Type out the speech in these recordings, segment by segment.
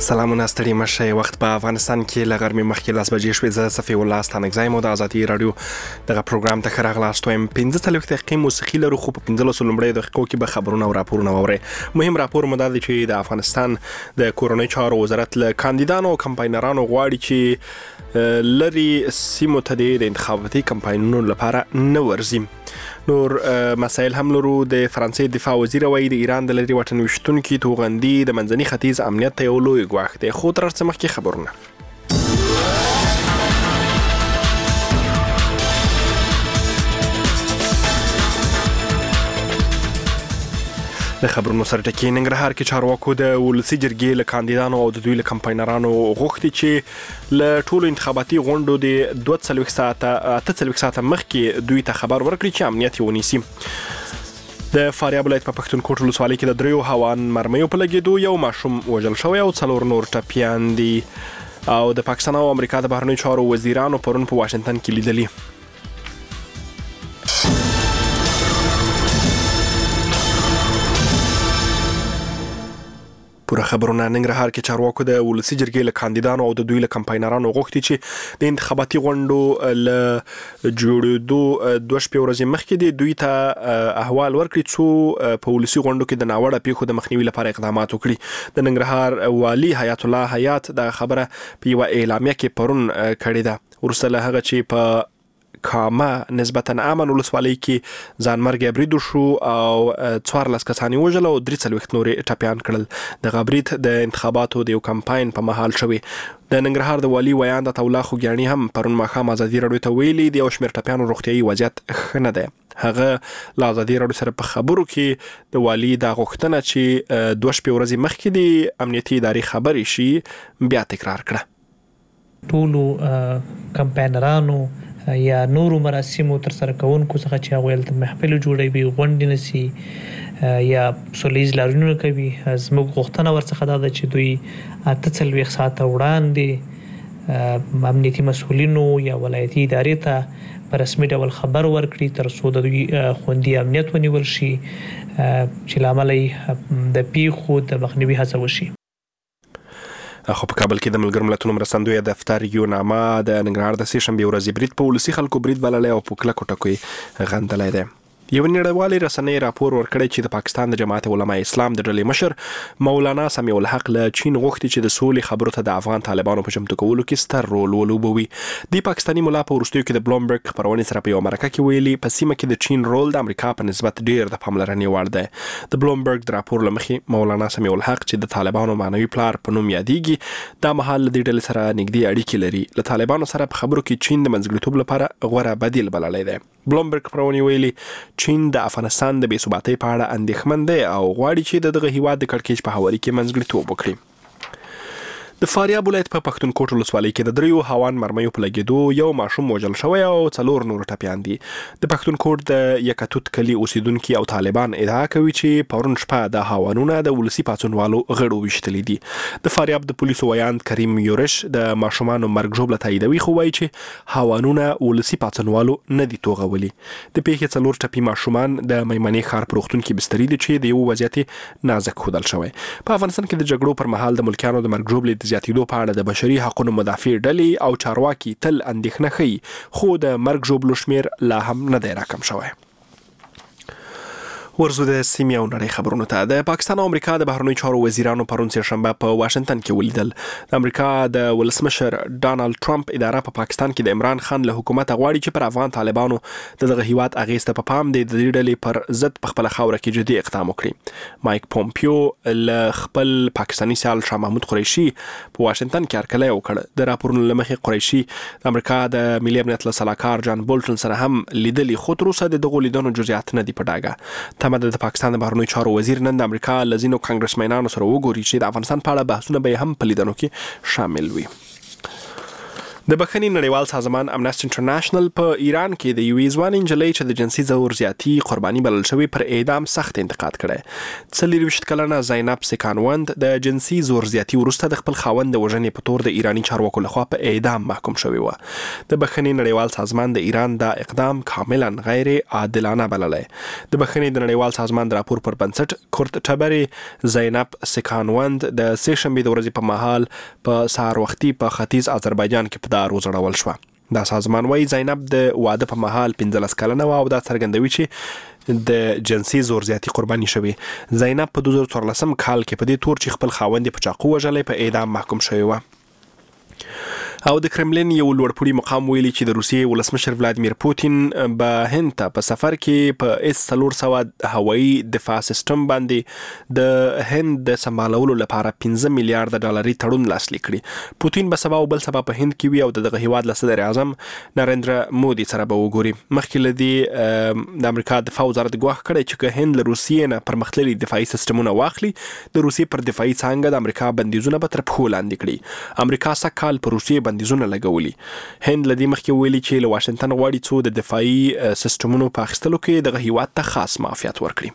سلامونه ستړي مشه وخت په افغانستان کې لغرمې مخکې 10 بجې شوې. زه صفي الله ستانګزایم د آزادي رادیو دغه پروګرام ته راغلاست. وایم 15 دقیقې موسیقي لرو خو په 15 لومړی دقیقو کې به خبرونه او راپورونه ووري. مهم راپور مدار دی چې د افغانستان د کورونی چارو وزارت له کاندیدانو او کمپاینرانو غواړي چې لري سیمو ته د انتخاباتي کمپاینونو لپاره نه ورزي. نور مسائل هم لرو. د فرانسې دفاع وزیر وایي د ایران د لري وطن وشتونکو توغندي د منځني ختیځ امنیت ته یو لوی ګواښ دی. خو تر څه مخکې خبرونه د خبرونو سره ټکی. ننګرهار کې چارواکو د ولسی جرګې له کاندیدانو او د دوی له کمپاینرانو غوښتي چې له ټولو انتخاباتي غونډو د 48 ساعته مخکې دوی ته خبر ورکړي چې امنیت یې ونیسي. د فاریاب ولایت په پښتونخوا ولسوالۍ کې د دریو هوان مرمیو په لګېدو یو ماشوم وژل شوی او 4 نور ټپیان دي. او د پاکستان او امریکا د بهرنیو چارو وزیرانو پرون په واشنگټن کې لیدلي. پوره خبرونه. ننګرهار کې چارواکو د ولسی جرګې له کاندیدانو او د دوی له کمپاینرانو غوښتي چې د انتخاباتي غونډو له جوړېدو 2 شپې ورځې مخکې د دوی ته احوال ورکړي څو په ولسی غونډو کې د ناوړه پیښو د مخنیوي لپاره اقدامات وکړي. د ننګرهار والی حیات الله حیات د خبره په یو اعلامیه کې پرون کړې ده. ورسره له هغه چې په کامه نسبتا امن ولسوالۍ کې ځانمرګي برید شو او 14 کسان وژل او 43 نور ټپیان کړل. د غبرید د انتخاباتو د یو کمپاین په محل شوی. د ننګرهار د والی ویان د الله خوګیانی هم پرون ماخام آزادي رادیو ته ویلي دی او شمیر ټپیانو روغتيایي وضعیت ښه نه دی. هغه له آزادي رادیو سره په خبرو کې د والی د غوښتنه چې 2 شپې ورځې مخکې د امنیتي ادارې خبري شي بیا تکرار کړه. ټولو کمپاینرانو یا نورو مراسمو تر سره کوونکو څخه چې هغه د محفل جوړوي غونډې نسی یا سولیز لارونه کوي زموږ غوښتنه ورڅخه ده چې دوی 48 ساعته وړاندې امنیتي مسؤلینو یا ولایتي ادارې ته په رسمي ډول خبر ورکړي تر څو د دوی خوندي امنیت ونیول شي چې لامل د پیښو د مخنیوي هڅه وشي. خو په کابل کې د ملګرو ملتونو مرستندوی دفتر یو نامه د ننګرهار د سې شنبې ورځې برید په ولسی خلکو برید بللی او په کلکو ټکو غندلی دی. یو نړیوالې رسنۍ راپور ورکړی چې د پاکستان د جماعت علماء اسلام د ډلې مشر مولانا سمیع الحق له چین غوښتي چې د سولې خبرو ته د افغان طالبانو په چمتو کولو کې ستر رول ولوبوي. د پاکستاني مولا په وروستیو کې د بلومبرګ خبرونې سره په یو مرکه کې ویلي په سیمه کې د چین رول د امریکا په نسبت ډیر د پاملرنې وړ دی. د بلومبرګ د راپور لمخې مولانا سمیع الحق چې د طالبانو معنوي پلار په نوم یادېږي دا مهال د ډلې سره نږدې اړیکې لري. له طالبانو سره په خبرو کې چین د منځګړیتوب لپاره غوره بدیل بللی دی. بلومبرګ خبرونه ویلي چین د افغانستان د بی‌ثباتۍ په اړه اندېښمن دی او غواړي چې دغه هیواد د کړکېچ په هواري کې منځګړیتوب وکړي. د فاریاب ولایت په پښتونخوا ولسوالۍ کې د دریو هوان مرمیو په لګېدو یو ماشوم وژل شوی او 4 نور ټپیان دي. د پښتونخوا د یکتوت کلی اوسیدونکو او طالبان ادعا کوي چې پرون شپه د هوانونو د ولسی پاتونوالو غړو وشتلې دي. د فاریاب د پولیسو ویاند کریم یورش د ماشومانو مرګ ژوبله تاییدوي خو وایي چې هوانونه ولسی پاتونوالو نه دي توغولي. د پیښې 4 ټپي ماشومان د میمنې ښار په روغتون کې بستري دي چې د یو وضعیت نازک ښودل شوی. په افغانستان کې د جګړو پر مهال د ملکیانو د مرګ ژوبلې زیاتېدو په اړه د بشري حقوقو مدافع ډلې او چارواکي تل اندېښنه ښيي خو د مرګ ژوبلو شمیر لا هم نه دی راکم شوی. ورزو د سیمې او نړۍ خبرونو ته. د پاکستان او امریکا د بهرنیو چارو وزیرانو پرون سهشنبه په واشنگټن کې ولیدل. د امریکا د ولسمشر ډانالد ټرمپ اداره په پاکستان کې د عمران خان له حکومت غواړي چې پر افغان طالبانو دغه هیواد اغیسته په پام دی د دې ډلې پر ضد په خپل خاوره کې جدي اقدام وکړي. مایک پومپیو له خپل پاکستاني سیال شاه محمود قریشي په واشنگټن کې هرکلی وکړ. د راپورونو لمخې قریشي د امریکا د ملي امنیت له سلاکار جان بولټن سره هم لیدلي خو تر اوسه دغه لیدنو جزئیات نه دي په ډاګه. د پاکستان د بهرنیو چارو وزیر نن د امریکا لزینو کانګرسمنانو سره وګوري چې د افغانستان په اړه بحثونه به هم په لیدنو کې شامل وي. د بخښنې نړیوال سازمان امنسټي انټرنیشنل په ایران کې د یوې ځوان نجلۍ چې د جنسي ځور زیاتی قرباني بلل شوې پر اعدام سخت انتقاد کړی. 24 کلنه زینب سکانوند د جنسي زور زیاتی وروسته د خپل خاوند د وژنې په تور د ایرانی چارواکو لخوا په اعدام محکوم شوی و. د بخښنې نړیوال سازمان د ایران دا اقدام کاملا غیر عادلانه بللی. د بخښنې د نړیوال سازمان د راپور پر بنسټ کورت ټبری زینب سکانوند د سه شنبې د ورځې په مهال په سهار وختي په ختیځ آذربایجان کې دارو زړول شو. دا سازمان وايي زینب د واده په مهال 15 کلنه و او دا څرګندوي چې د جنسي زور زیاتی قرباني شوی. زینب په 2014 کال کې په دې تور چې خپل خاوند په چاقو وژلې په اعدام محکوم شوی و. او د کرملین یو لوړپوړي مقام ویلي چې د روسیې ولسمشر ولادیمیر پوتین به هند ته په سفر کې په S-400 هوایي دفاع سیستم باندې د هند د سمبالولو لپاره 15 میلیارډ ډالري تړون لاسلیک کړي. پوتین به سبا او بل سبا په هند کې وي او دغه هیواد له صدر اعظم نریندرا مودي سره به وګوري. مخکې له دې د امریکا دفاع وزارت ګواښ کړی چې که هند له روسیې نه پرمختللي دفاعي سیستمونه واخلي د روسیې پر دفاعي څانګه د امریکا بندیزونه به تر پښو لاندې کړي. امریکا سږ پر روسیې بندیزونه لګولي. هند لدې مخکې ویلي چې له واشنگټن غواړي څو د دفاعي سیستمونو په اخیستلو کې دغه هیواد ته خاص معافیت ورکړي.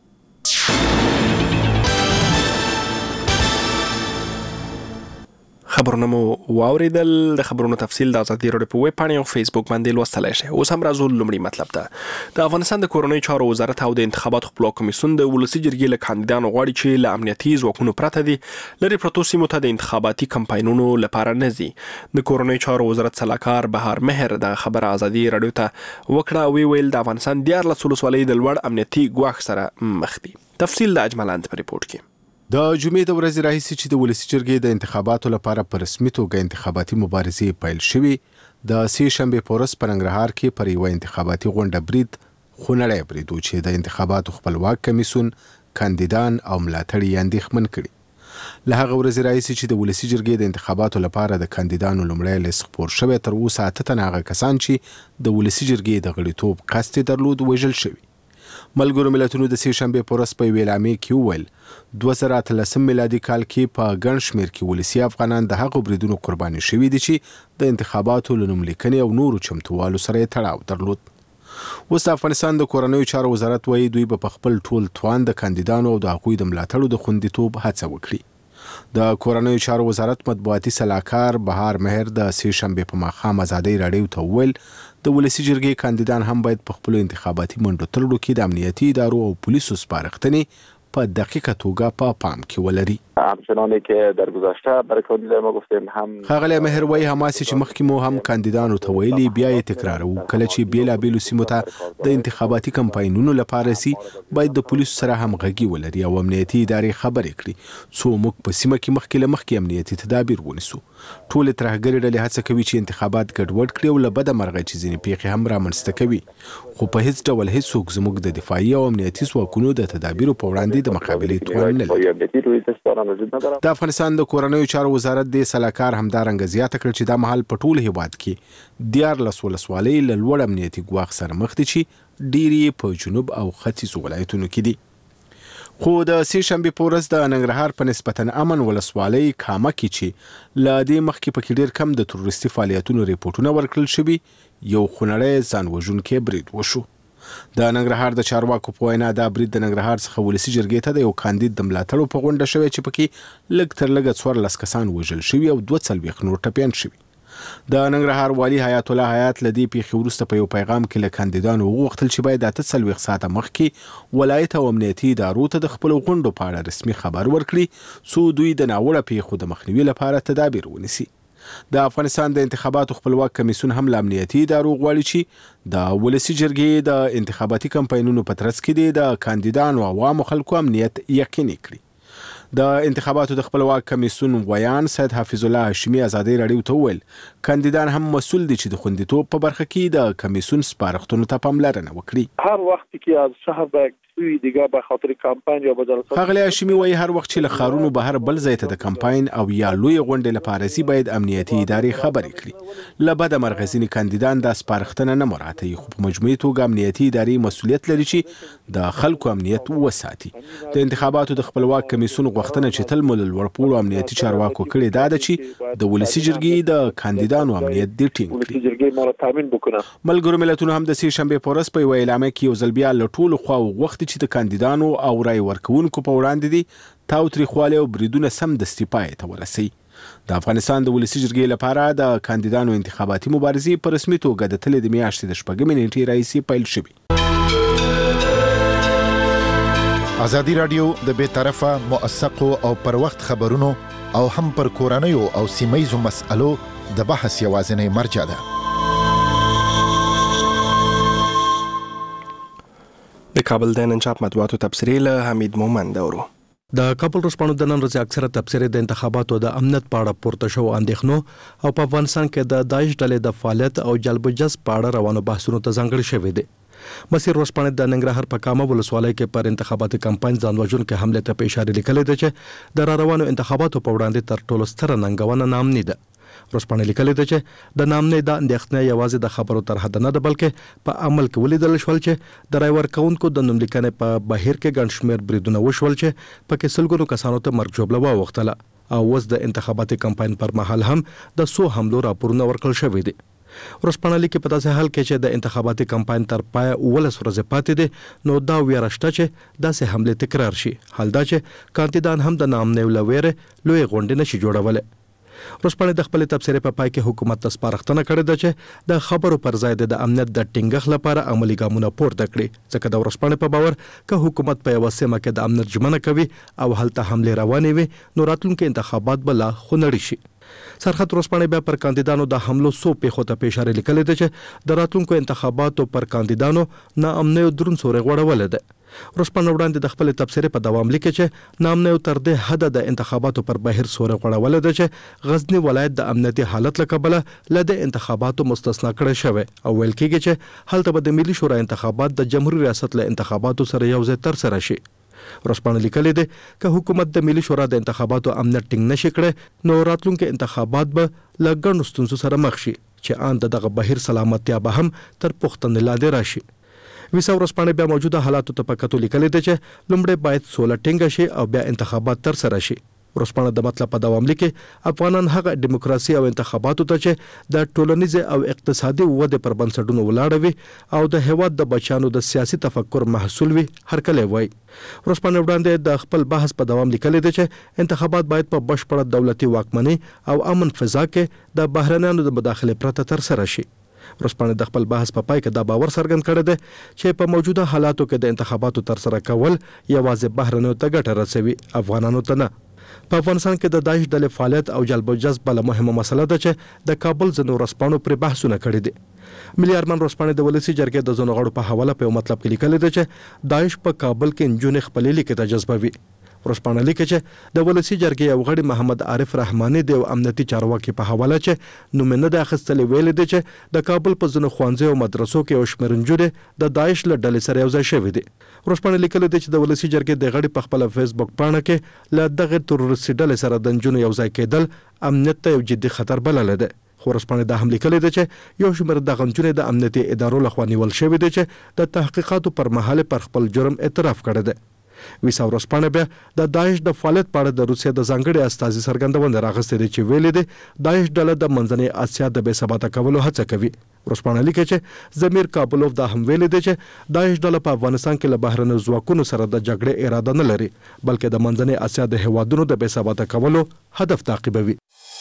خبرونه مو واوریدل. د خبرونو تفصیل د ازادي راډیو په ویب پاڼه او فیسبوک باندې لوستلای شئ. اوس هم راځو لومړی مطلب ته. د افغانستان د کورنۍ چارو وزارت او د انتخاباتو خپلواک کمیسیون د ولسي جرګې له کاندیدانو غواړي چې له امنیتي ځواکونو پرته دي لري پرتو سیمو ته د انتخاباتي کمپاینونو لپاره نه ځي. د کورنۍ چارو وزارت سلاکار بهار مهر د خبر ازادي راډیو ته وکړه او ویل د افغانستان 14 ولسوالۍ د لوړ امنیتي ګواښ سره مخ دي. تفصیل د اجملاند په ریپورت کې. د جمعې د ورځې راهیسې چې د ولسي جرګې د انتخاباتو لپاره په رسمي توګه انتخاباتي مبارزې پیل شوې، د سه شنبې په ورځ په ننګرهار کې پر یوه انتخاباتي غونډه برید خونړی برید و چې د انتخاباتو خپلواک کمیسیون کاندیدان او ملاتړي یې اندېښمن کړي. له هغه ورځې راهیسې چې د ولسي جرګې د انتخاباتو لپاره د کاندیدانو لومړی لیست خپور شوی، تر اوسه 8 تنه هغه کسان چې د ولسي جرګې د غړیتوب قصد یې درلود وژل شوي. ملګرو ملتونو د سه شنبې په ورځ په یوې اعلامیې کې وویل 2013 میلادي کال کې په ګڼ شمېر کې ولسي افغانان د هغو بریدونو قرباني شوي دي چې د انتخاباتو له نوملیکنې او نورو چمتووالو سره یې تړاو درلود. اوس د افغانستان د کورنیو چارو وزارت وایي دوی به په خپل ټول توان د کاندیدانو او د هغوی د ملاتړو د خوندیتوب هڅه وکړي. د کورنیو چارو وزارت مطبوعاتي سلاکار بهار مهر د سه شنبې په ماښام ازادۍ راډیو ته وویل د ولسي جرګې کاندیدان هم باید په خپلو انتخاباتي منډو تړلو کې د امنیتي ادارو او پولیسو سپارښتنې په دقیقه توګه په پام کې ولري. همچنانی که در گذشته برای کاندیدای ما گفتیم هم ښاغلی مهر وایي هماسې چې مخکې مو هم کاندیدانو ته ویلي بیا یې تکراروو. کله چې بیلابیلو سیمو ته د انتخاباتي کمپاینونو لپاره سي باید د پولیسو سره همغږي ولري او امنیتي ادارې خبرې کړي څو موږ په سیمه کې مخکې له مخکې امنیتي تدابیر ونیسو. ټولې ترهګرې ډلې هڅه کوي چې انتخابات ګډوډ کړي او له بده مرغه چې ځینې پیښې هم رامنځته کوي، خو په هیڅ ډول هیڅوک زموږ د دفاعي او امنیتي ځواکونو د تدابیرو په وړاندې د مقابلې توان نه لري. د افغانستان د کورنیو چارو وزارت د سلاکار همدارنګه زیاته کړه چې دا مهال په ټول هیواد کې 14 ولسوالۍ له لوړ امنیتي ګواښ سره مخ دي چې ډېرې په جنوب او ختیځو ولایتونو کې دي. خو د سه شنبې په ورځ د ننګرهار په نسبتا امن ولسوالۍ کامه کې چې له دې مخکې پکې ډېر کم د تروریستي فعالیتونو ریپورټونه ورکړل شوي، یو خونړی ځان وژونکی برید وشو. د ننګرهار د چارواکو په وینا دا برید د ننګرهار څخه ولسي جرګې ته د یو کاندید د ملاتړو په غونډه شوی چې پکې لږ تر لږه 14 کسان وژل شوي او 42 نور ټپیان شوي. د ننګرهار والي حیات الله حیات له دې پیښې وروسته په یو پیغام کې له کاندیدانو وغوښتل چې باید 48 ساعته مخکې ولایت او امنیتي ادارو ته د خپلو غونډو په اړه رسمي خبر ورکړي څو دوی د ناوړه پیښو د مخنیوي لپاره تدابیر ونیسي. د افغانستان د انتخاباتو خپلواک کمیسیون هم له امنیتي ادارو غواړي چې د ولسي جرګې د انتخاباتي کمپاینونو په ترڅ کې د کاندیدانو او عوامو خلکو امنیت یقیني کړي. د انتخاباتو د خپلواک کمیسیون ویان سید حافظ الله هاشمي ازادي راډیو ته وویل کاندیدان هم مسؤل دي چې د خوندیتوب په برخه کې د کمیسیون سپارښتنو ته پاملرنه وکړي. هر وخت که از شهر به سوی دیگه به خاطر کمپاین یا به جلسات ښاغلی هاشمي وایي هر وخت چې له ښارونو بهر بل ځای ته د کمپاین او یا لوی غونډې لپاره ځي باید امنیتي ادارې خبرې کړي. له بده مرغه ځینې کاندیدان دا سپارښتنه نه مراعاتوي، خو په مجموعي توګه امنیتي ادارې مسؤلیت لري چې د خلکو امنیت وساتي. د انتخاباتو د خپلواک کمیسیون غوښتنه چې تل مو له لوړپوړو امنیتي چارواکو کړې دا ده چې د ولسي جرګې د کاندیدانو امنیت دې ټینګ کړي. ملګرو ملتونو هم د سې شنبې په ورځ په یوه اعلامیه کې یو ځل بیا له ټولو خواوو غوښتي چې د کاندیدانو او رای ورکوونکو په وړاندې دي تاوتریخوالی او بریدونه سمدستي پای ته ورسوي. د افغانستان د ولسي جرګې لپاره د کاندیدانو انتخاباتي مبارزې په رسمي توګه د تلې د میاشتې د 6 نیټې راهیسې پیل شوې. ازادي راډیو د بې طرفه موثقو او پر وخت خبرونو او هم پر کورنیو او سیمه‌یزو مسألو د بحث یوازینی مرجع ده. د کابل د نن چاپ مطبوعاتو تبصرې له حمید مومند اورو. د کابل ورځپاڼو د نن ورځې اکثره تبصرې د انتخاباتو د امنیت په اړه پورته شو اندېښنو او په افغانستان کې د داعش ډلې د فعالیت او جلب جذب په اړه روانو بحثونو ته ځانګړي شوې دي. مسیر ورځپاڼه د ننګرهار په کامه ولسوالۍ کې پر انتخاباتي کمپاین ځان وژونکو حمله ته په اشاره لیکلې ده چې د روانو انتخاباتو په وړاندې تر ټولو ستره ننګونه نامني ده. ورځپاڼه لیکلې ده چې د نامني د اندېښنې یوازې د خبرو تر حد نه ده بلکې په عمل کې ولیدل شول چې د رای ورکوونکو د نوم لیکنې په بهیر کې ګڼ شمېر بریدونه وشول چې پکې سلګونو کسانو ته مرګ ژوبله واوښتله او اوس د انتخاباتي کمپاین پر مهال هم د 100 حملو راپورونه ورکړل شوي دي. ورځپاڼه لیکي په داسې حال کې چې د انتخاباتي کمپاین تر پای 19 ورځې پاتې دي نو دا ویره شته چې داسې حمله تکرار شي. حال دا چې کاندیدان هم د نامنۍ له ویرې لوی غونډې نشي جوړولی. ورځپاڼه د خپل تبصرې په پای کې حکومت ته سپارښتنه کړې ده چې د خبرو پر ځای د امنیت د ټینګښت لپاره عملي ګامونه پورته کړي، ځکه د ورځپاڼې په باور که حکومت په یوه سیمه کې د امنیت ژمنه کوي او هلته حملې روانې وي نو راتلونکي انتخابات به لا خونړي شي. سرحد ورځپاڼه بیا پر کاندیدانو د حملو سو پیښو ته په اشاره لیکلې ده چې د راتلونکو انتخاباتو پر کاندیدانو ناامنۍ درون سوري غوړولې ده. ورځپاڼه وړاندې د خپل تبصرې په دوام لیکي چې ناامنۍ تر دې حد د انتخاباتو پر بهیر سوري غوړولې ده چې غزنی ولایت د امنیتي حالت له کبله له انتخاباتو مستثنا کړی شوی او ویل کېږي چې هلته به د ملي شورا انتخابات د جمهوریت ریاست له انتخاباتو سره یو ځای تر سره شي. ورځپاڼه لیکلې ده چې حکومت د ملي شورا د انتخاباتو امنیت ټینګ نشي کړی نو راتلونکي انتخابات به له ګڼو ستونزو سره مخ شي چې ان دغه بهیر سلامتیا به هم تر پوښتنې لاندې راشي. ویسا ورځپاڼه بیا موجوده حالاتو ته په کتو لیکلې ده چې لومړی باید سوله ټینګه شي او بیا انتخابات تر سره شي. ورځپاڼه د مطلب په دوام لیکي افغانان هغه دیموکراسي او انتخاباتو ته چې د ټولنیز او اقتصادي ودې پر بنسټونو ولاړ وي او د هیواد د بچیانو د سیاسي تفکر محصول وي هرکلی وای. ورځپاڼه وړاندې د خپل بحث په دوام لیکلې ده چې انتخابات باید په بشپړه دولتي واکمنۍ او امن فضا کې د بهرنیانو د مداخلې پرته تر سره شي. ورځپاڼه د خپل بحث په پای کې دا باور څرګند کړی دی چې په موجوده حالاتو کې د انتخاباتو تر سره کول یوازې بهرنیو ته ګټه رسوي، افغانانو ته نه. په افغانستان کې د داعش ډلې فعالیت او جلب او جذب بله مهمه مسله ده چې د کابل ځینو ورځپاڼو پرې بحثونه کړي دي. ملي ارمان ورځپاڼه د ولسي جرګې د ځینو غړو په حواله په یو مطلب کې لیکلي ده چې داعش په کابل کې نجونې خپلې لیکې ته جذبوي. ورځپاڼه لیکي چې د ولسي جرګې یو غړي محمد عارف رحماني د امنیتي چارواکي په حواله چې نوم نه د اخیستلې ویلي دي چې د کابل په ځینو ښوونځیو او مدرسو کې یو شمېر نجونې د داعش له ډلې سره یو ځای شوي دي. ورځپاڼه لیکلي دي چې د ولسي جرګې د غړي په خپله فیسبوک پاڼه کې له دغه تروریستي ډلې سره د نجونو یو ځای کېدل امنیت ته یو جدي خطر بللی دی. خو ورځپاڼه دا هم لیکلي ده چې یو شمېر دغه نجونې د امنیتي ادارو لخوا نیول شوي دي چې د تحقیقاتو پر مهال پر خپل جرم اعتراف کړی دی. ویسا ورځپاڼه بیا د داعش د فعالیت په اړه د روسیې د ځانګړي استازي څرګندونه راغستې ده چې ویلي دي داعش ډله د منځنۍ اسیا د بې ثباته کولو هڅه کوي. ورځپاڼه لیکي چې ضمیر کابلوف دا هم ویلي دی چې داعش ډله په افغانستان کې له بهرنیو ځواکونو سره د جګړې اراده نه لري بلکې د منځنۍ اسیا د هیوادونو د بې ثباته کولو هدف تعقیبوي.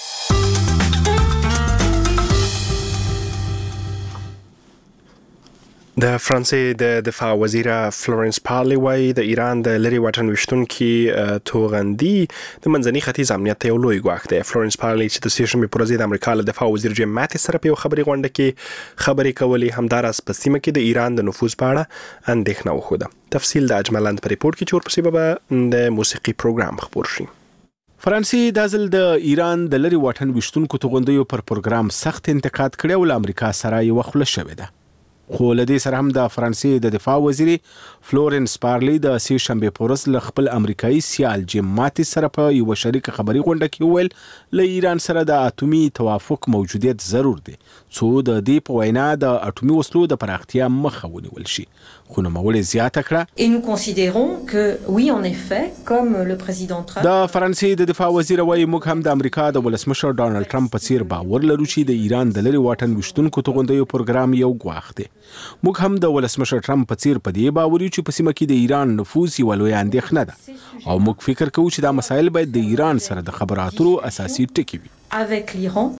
د فرانسې د دفاع وزیره فلورنس پارلی وایي د ایران د لري واټن ویشتونکي توغندي د منځني ختیځ امنیت ته یو لوی ګواښ دی. فلورنس پارلی چې د سې شنبې پر ورځ د امریکا له دفاع وزیر جیم ماتیس سره په یو خبري غونډه کې خبرې کولې همداراز په سیمه کې د ایران د نفوذ په اړه اندېښنه وښوده. تفصیل د اجملند په ریپورت کې چې ورپسې به د موسیقي پروګرام خپور شي. فرانسې دا ځل د ایران د لري واټن ویشتونکو توغندیو پر پروګرام سخت انتقاد کړی او له امریکا سره یو خوله شوې ده. خو له دې سره هم د فرانسې د دفاع وزیر فلورنس پارلی د سې شنبه په ورځ له خپل امریکایي سیال جیم ماتیس سره په یو شریک خبري غونډه کې وویل له ایران سره د اټومي توافق موجودیت ضرور دی څو د دې په وینا د اټومي وسلو د پراختیا مخه ونیول شي. خو نوموړې زیاته کړه Et nous considérons que oui en effet comme le président Trump د فرانسې د دفاع وزیر وايي موږ هم د امریکا د ولسمشر ډانلډ ټرمپ په څیر باور لرو چې د ایران د لري واټن وشتونکو توغندیو پروګرام یو ګواښ دی. موږ هم د ولسمشر ټرمپ په څیر په دې باور یو چې په سیمه کې د ایران نفوذ یو لوی اندېښنه ده او موږ فکر کوو چې دا مسایل باید د ایران سره د خبرو اترو اساسي ټکي وي. avec l'Iran